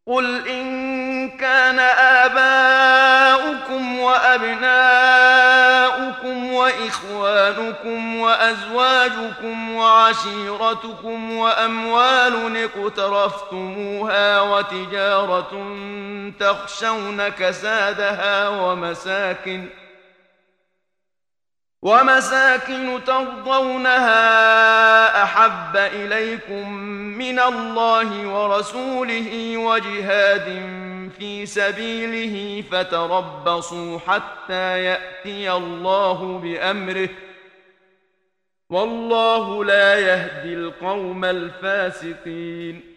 قل إن كان آباؤكم وأبناؤكم وإخوانكم وأزواجكم وعشيرتكم وأموال اقترفتموها وتجارة تخشون كسادها ومساكن ترضونها أحب إليكم من الله ورسوله وجهاد في سبيله فتربصوا حتى يأتي الله بأمره والله لا يهدي القوم الفاسقين